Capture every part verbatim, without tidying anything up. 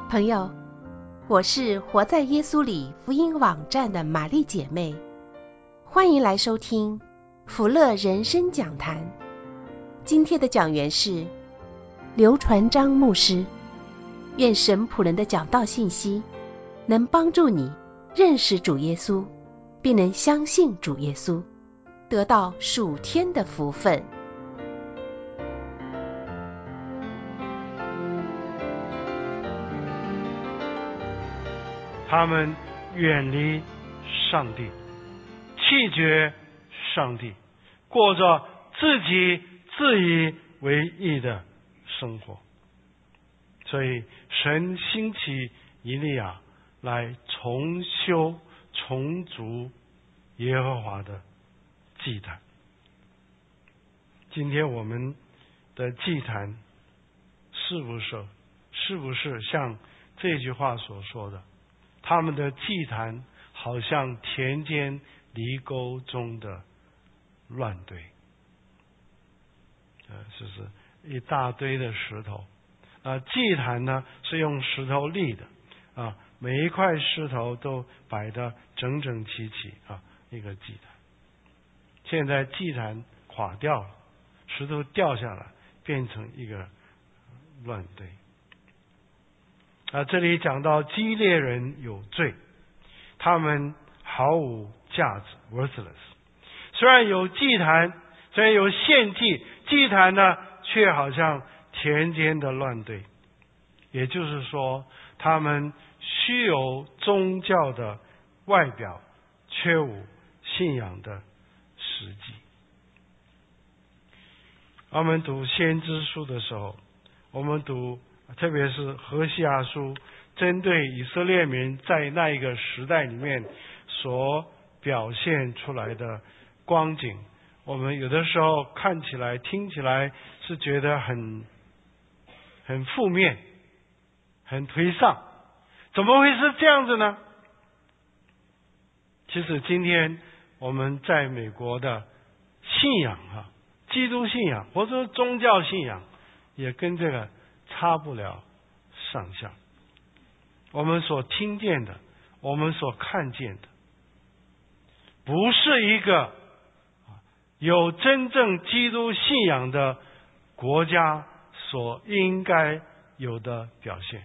朋友，我是活在耶稣里福音网站的玛丽姐妹，欢迎来收听福乐人生讲坛。今天的讲员是刘传章牧师。愿神仆人的讲道信息能帮助你认识主耶稣，并能相信主耶稣，得到属天的福分。 他们远离上帝，弃绝上帝，过着自己自以为意的生活。所以神兴起以利亚来重修重筑耶和华的祭坛。今天我们的祭坛是不是是不是像这句话所说的，他们的祭坛好像田间犁沟中的乱堆，呃，就是一大堆的石头。啊，祭坛呢是用石头立的，啊，每一块石头都摆得整整齐齐啊，一个祭坛。现在祭坛垮掉了，石头掉下来，变成一个乱堆。啊，这里讲到基列人有罪，他们毫无价值 ，worthless。虽然有祭坛，虽然有献祭，祭坛呢却好像田间的乱堆，也就是说，他们虚有宗教的外表，缺无信仰的实际。我们读先知书的时候，我们读特别是何西阿书，针对以色列民在那一个时代里面所表现出来的光景，我们有的时候看起来听起来是觉得很很负面，很颓丧，怎么会是这样子呢？其实今天我们在美国的信仰啊，基督信仰或者宗教信仰也跟这个差不了上下。我们所听见的，我们所看见的，不是一个有真正基督信仰的国家所应该有的表现。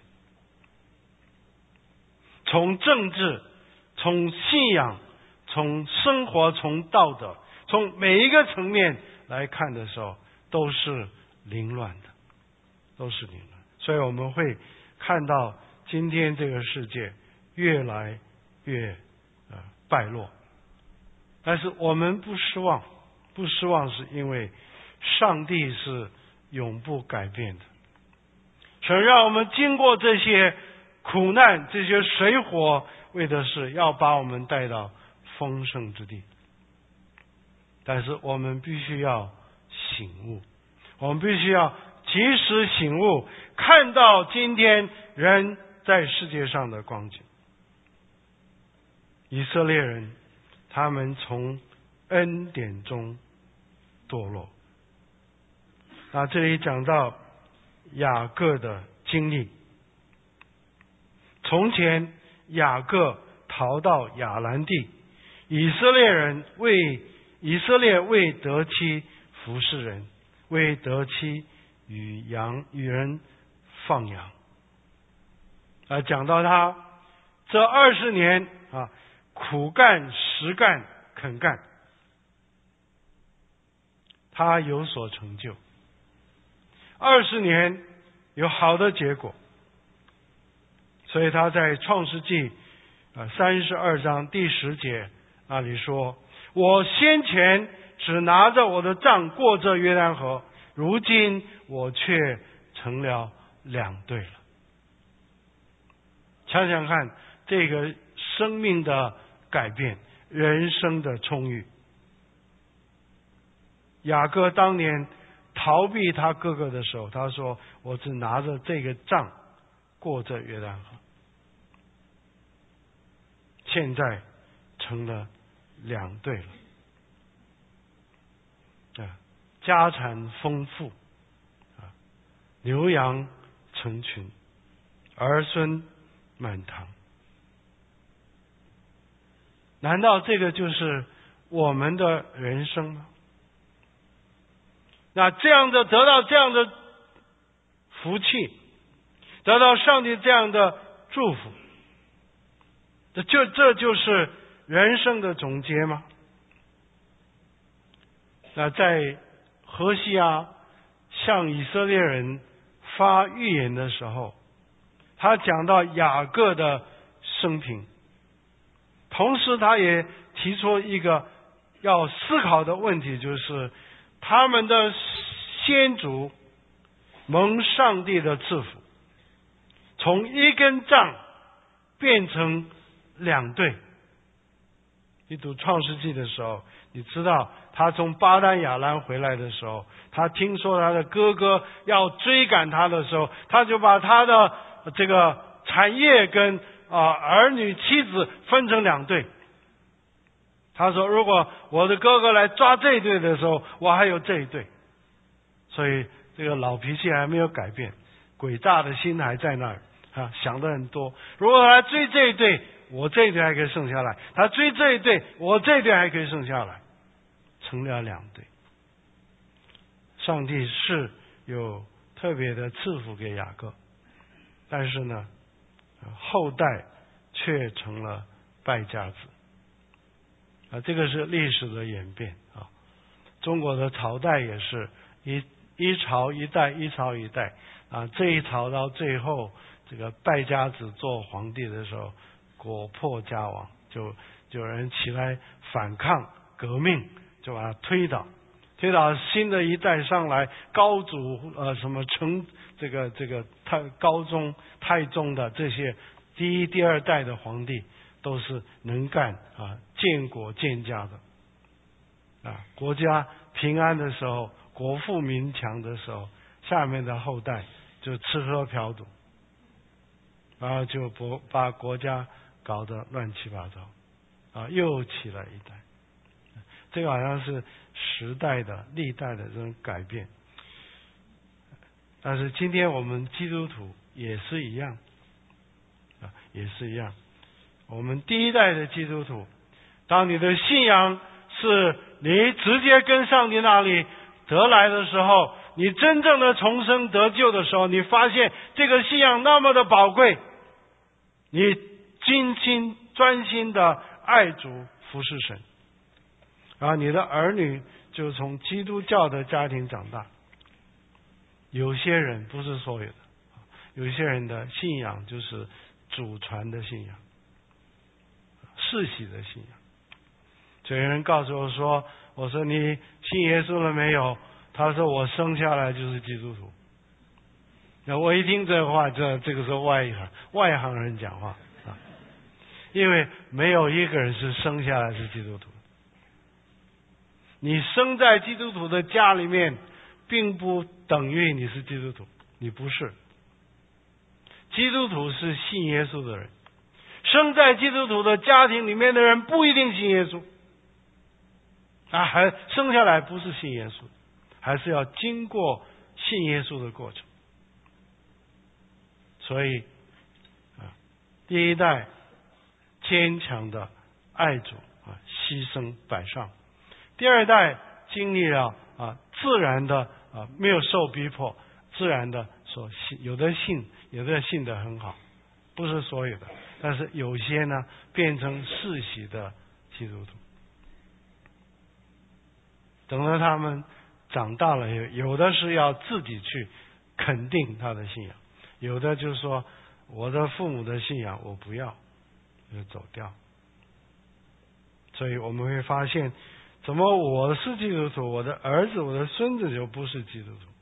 从政治，从信仰，从生活，从道德，从每一个层面来看的时候，都是凌乱的，都是凌乱。所以我们会看到今天这个世界越来越呃败落，但是我们不失望，不失望是因为上帝是永不改变的。神让我们经过这些苦难，这些水火，为的是要把我们带到丰盛之地。但是我们必须要醒悟，我们必须要及时醒悟，看到今天人在世界上的光景。以色列人他们从恩典中堕落。那这里讲到雅各的经历，从前雅各逃到亚兰地，以色列人为以色列为得妻服侍人，为得妻与羊与人放羊。啊，讲到他这二十年啊，苦干实干肯干，他有所成就。二十年有好的结果，所以他在创世纪啊三十二章第十节那里说：“我先前只拿着我的杖过这约旦河，如今我却成了两队了。”想想看，这个生命的改变，人生的充裕。雅各当年逃避他哥哥的时候，他说：“我只拿着这个杖过这约旦河。”现在成了两队了，啊，家产丰富，啊，牛羊成群， 儿孙满堂。难道这个就是我们的人生吗？那这样的得到这样的福气，得到上帝这样的祝福，这就这就是人生的总结吗？那在何西阿向以色列人发预言的时候，他讲到雅各的生平，同时他也提出一个要思考的问题，就是他们的先祖蒙上帝的赐福，从一根杖变成两对。你读创世纪的时候，你知道他从巴丹亚兰回来的时候，他听说他的哥哥要追赶他的时候，他就把他的这个产业跟啊、呃、儿女妻子分成两队。他说如果我的哥哥来抓这一队的时候，我还有这一队。所以这个老脾气还没有改变，诡诈的心还在那儿啊，想得很多。如果他追这一队，我这一队还可以剩下来；他追这一队，我这一队还可以剩下来，成了两队。上帝是有特别的赐福给雅各，但是呢，后代却成了败家子啊！这个是历史的演变啊。中国的朝代也是一一朝一代，一朝一代啊。这一朝到最后，这个败家子做皇帝的时候，国破家亡，就就有人起来反抗革命，就把他推倒。推倒新的一代上来，高祖呃什么成这个这个太高宗太宗的这些第一第二代的皇帝都是能干啊，建国建家的啊。国家平安的时候，国富民强的时候，下面的后代就吃喝嫖赌，然后就不把国家搞得乱七八糟啊，又起了一代。这个好像是时代的历代的这种改变，但是今天我们基督徒也是一样啊，也是一样。我们第一代的基督徒，当你的信仰是你直接跟上帝那里得来的时候，你真正的重生得救的时候，你发现这个信仰那么的宝贵，你精心专心的爱主服侍神，然后你的儿女就从基督教的家庭长大。有些人，不是所有的，有些人的信仰就是祖传的信仰，世袭的信仰。就有人告诉我说，我说你信耶稣了没有？他说我生下来就是基督徒。那我一听这话，这这个是外行外行人讲话啊，因为没有一个人是生下来是基督徒。你生在基督徒的家里面，并不等于你是基督徒，你不是。基督徒是信耶稣的人，生在基督徒的家庭里面的人不一定信耶稣啊，还生下来不是信耶稣，还是要经过信耶稣的过程。所以啊，第一代坚强的爱主啊，牺牲摆上。第二代经历了啊自然的啊没有受逼迫，自然的所信，有的信，有的信得很好，不是所有的，但是有些呢变成世袭的基督徒。等到他们长大了，有的是要自己去肯定他的信仰，有的就是说我的父母的信仰我不要，就走掉。所以我们会发现，怎么我是基督徒，我的儿子我的孙子就不是基督徒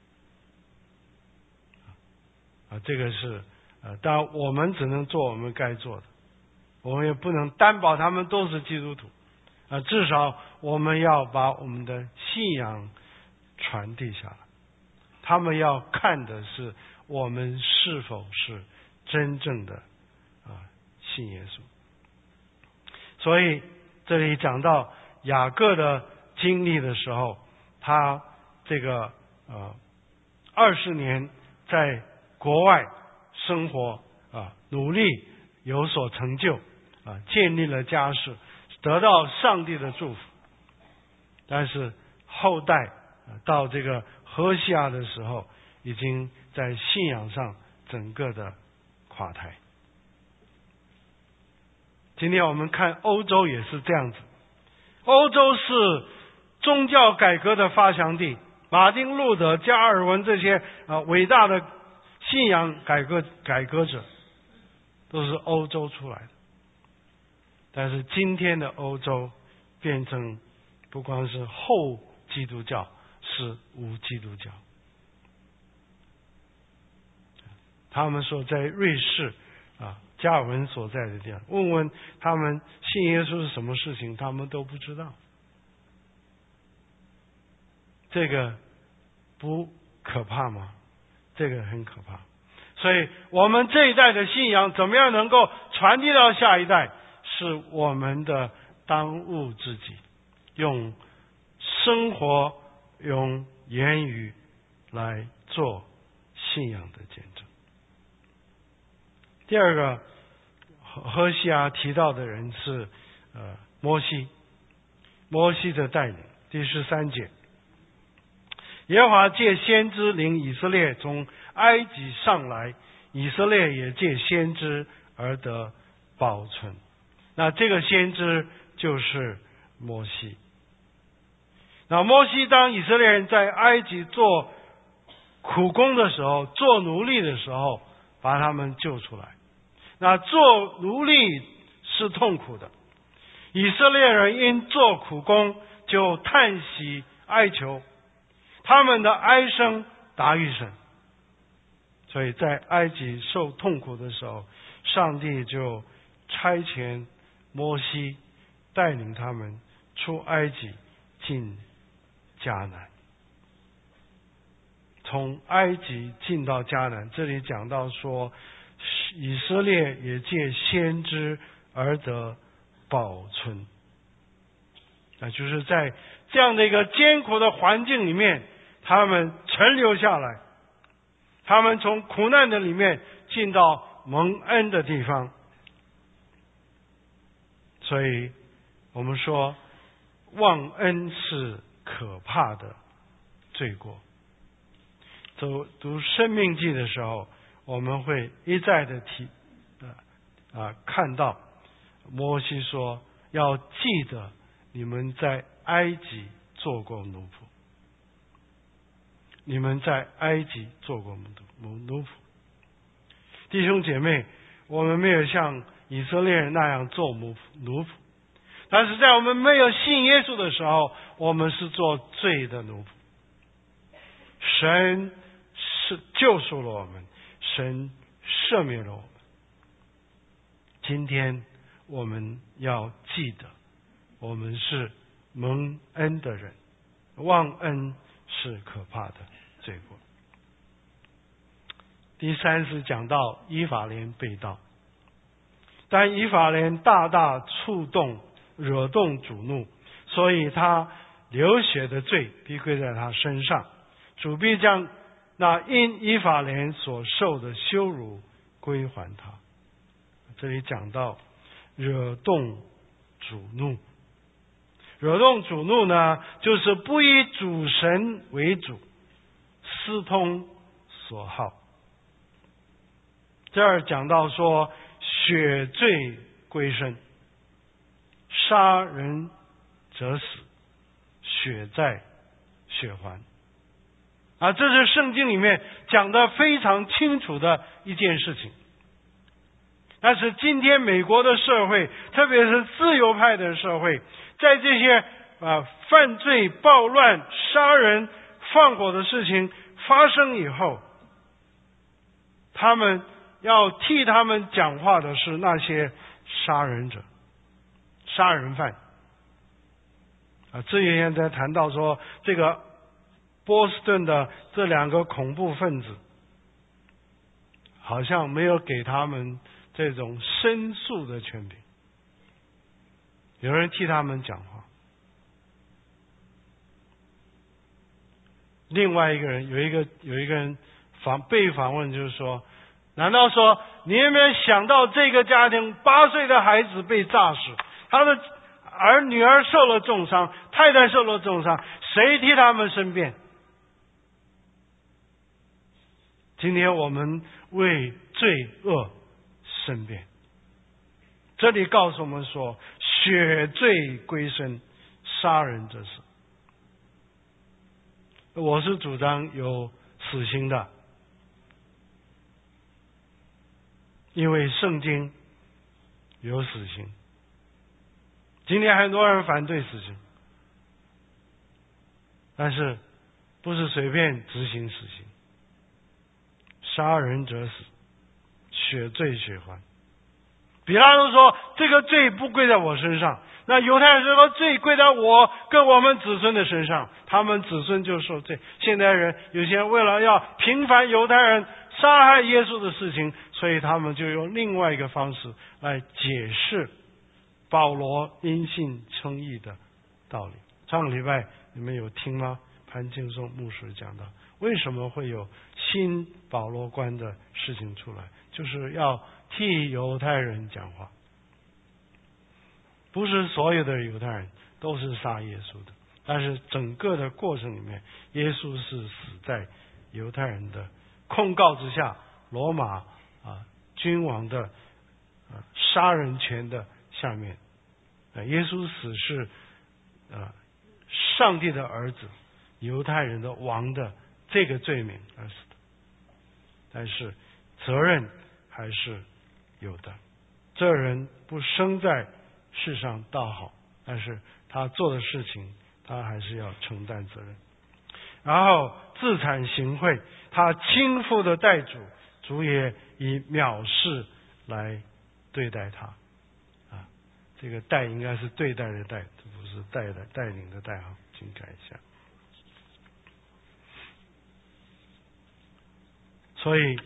啊？这个是呃，当然我们只能做我们该做的，我们也不能担保他们都是基督徒啊。至少我们要把我们的信仰传递下来，他们要看的是我们是否是真正的啊信耶稣。所以这里讲到雅各的经历的时候，他这个呃二十年在国外生活啊，努力有所成就啊，建立了家室，得到上帝的祝福。但是后代到这个何西阿的时候，已经在信仰上整个的垮台。今天我们看欧洲也是这样子，欧洲是宗教改革的发祥地，马丁路德、加尔文这些啊伟大的信仰改革改革者都是欧洲出来的。但是今天的欧洲变成不光是后基督教，是无基督教。他们说在瑞士啊，加尔文所在的地方，问问他们信耶稣是什么事情，他们都不知道。这个不可怕吗？这个很可怕。所以我们这一代的信仰怎么样能够传递到下一代，是我们的当务之急，用生活用言语来做信仰的见证。第二个何西阿提到的人是呃摩西，摩西的带领。第十三节，耶和华借先知领以色列从埃及上来，以色列也借先知而得保存。那这个先知就是摩西。那摩西当以色列人在埃及做苦工的时候，做奴隶的时候，把他们救出来。那做奴隶是痛苦的，以色列人因做苦工就叹息哀求，他们的哀声达于神。所以在埃及受痛苦的时候，上帝就差遣摩西带领他们出埃及进迦南。从埃及进到迦南，这里讲到说以色列也借先知而得保存。那就是在这样的一个艰苦的环境里面，他们存留下来，他们从苦难的里面进到蒙恩的地方。所以我们说忘恩是可怕的罪过。走读申命记的时候，我们会一再的提啊啊看到摩西说要记得你们在埃及做过奴仆，你们在埃及做过奴奴仆。弟兄姐妹，我们没有像以色列人那样做奴奴仆，但是在我们没有信耶稣的时候，我们是做罪的奴仆。神是救赎了我们，神赦免了我们。今天我们要记得，我们是蒙恩的人，忘恩是可怕的罪过。第三是讲到以法莲被盗，但以法莲大大触动惹动主怒，所以他流血的罪必归在他身上，主必将那因以法莲所受的羞辱归还他。这里讲到惹动主怒，惹动主怒呢，就是不以主神为主，私通所好。这儿讲到说血罪归身，杀人者死，血债血还。啊，这是圣经里面讲的非常清楚的一件事情。但是今天美国的社会，特别是自由派的社会，在这些啊犯罪、暴乱、杀人、放火的事情发生以后，他们要替他们讲话的是那些杀人者、杀人犯。啊，这些人在谈到说，这个波士顿的这两个恐怖分子，好像没有给他们这种申诉的权柄，有人替他们讲话。另外一个人有一个有一个人访被访问，就是说， 难道说你有没有想到这个家庭八岁的孩子被炸死，他的儿女儿受了重伤，太太受了重伤，谁替他们申辩？今天我们为罪恶申辩。这里告诉我们说，血罪归身，杀人者死。我是主张有死刑的，因为圣经有死刑。今天很多人反对死刑，但是不是随便执行死刑。杀人者死，血罪血还。比拉多说，这个罪不归在我身上，那犹太人说罪归在我跟我们子孙的身上，他们子孙就受罪。现代人有些人为了要平反犹太人杀害耶稣的事情，所以他们就用另外一个方式来解释保罗因信称义的道理。上个礼拜你们有听吗？潘敬松牧师讲到为什么会有新保罗观的事情出来，就是要替犹太人讲话。不是所有的犹太人都是杀耶稣的，但是整个的过程里面，耶稣是死在犹太人的控告之下，罗马啊君王的啊杀人权的下面。啊，耶稣死是啊上帝的儿子，犹太人的王的这个罪名而死的，但是责任还是有的。这人不生在世上倒好，但是他做的事情他还是要承担责任。然后自惭形秽，他倾覆的代主，主也以藐视来对待他。啊，这个带应该是对待的带，这不是带的带领的带哈，请改一下。所以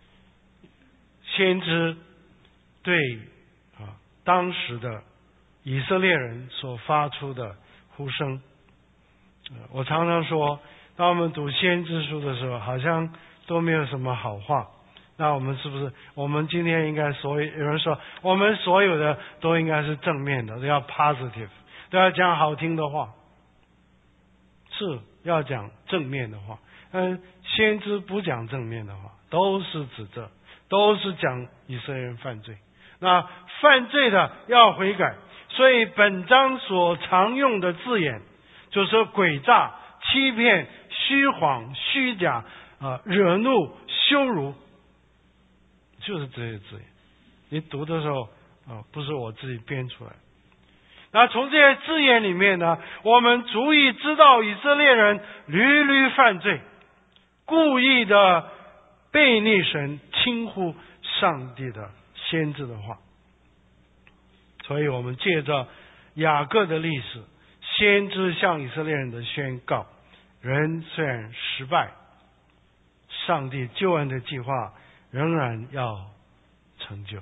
先知对啊当时的以色列人所发出的呼声，我常常说，当我们读先知书的时候，好像都没有什么好话。那我们是不是我们今天应该所有有人说我们所有的都应该是正面的，都要 positive， 都要讲好听的话，是要讲正面的话。嗯，先知不讲正面的话，都是指责，都是讲以色列人犯罪。那犯罪的要悔改，所以本章所常用的字眼就是诡诈、欺骗、虚谎、虚假、啊、惹怒、羞辱，就是这些字眼。你读的时候啊，不是我自己编出来。那从这些字眼里面呢，我们足以知道以色列人屡屡犯罪，故意的背逆神，轻忽上帝的先知的话。所以我们借着雅各的历史，先知向以色列人的宣告，人虽然失败，上帝救恩的计划仍然要成就。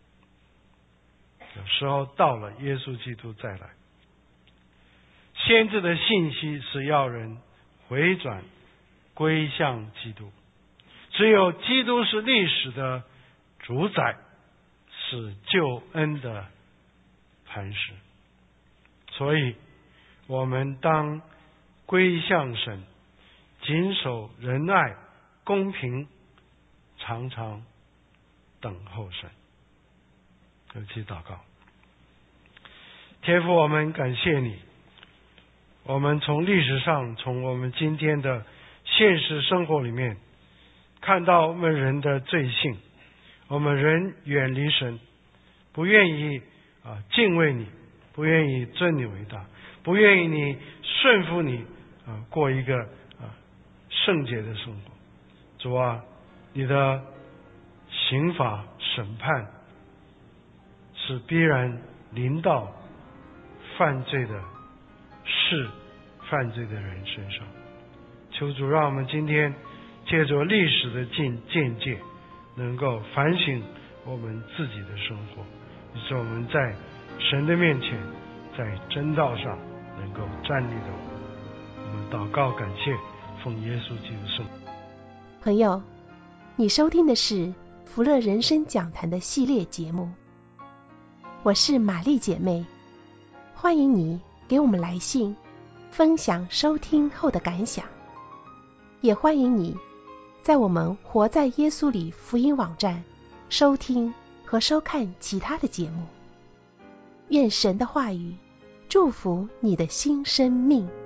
有时候到了，耶稣基督再来。先知的信息是要人回转归向基督，只有基督是历史的主宰，是救恩的磐石。所以我们当归向神，谨守仁爱、公平，常常等候神。一起祷告。天父，我们感谢你，我们从历史上，从我们今天的现实生活里面，看到我们人的罪性，我们人远离神，不愿意啊敬畏你，不愿意尊你为大，不愿意你顺服你啊过一个啊圣洁的生活。主啊，你的刑罚审判是必然临到犯罪的事、犯罪的人身上。求主让我们今天借着历史的见见解，能够反省我们自己的生活，以致我们在神的面前，在真道上能够站立的。我们祷告感谢，奉耶稣基督圣。 朋友，你收听的是福乐人生讲坛的系列节目。我是玛丽姐妹，欢迎你给我们来信，分享收听后的感想。也欢迎你在我们活在耶稣里福音网站收听和收看其他的节目。愿神的话语祝福你的新生命。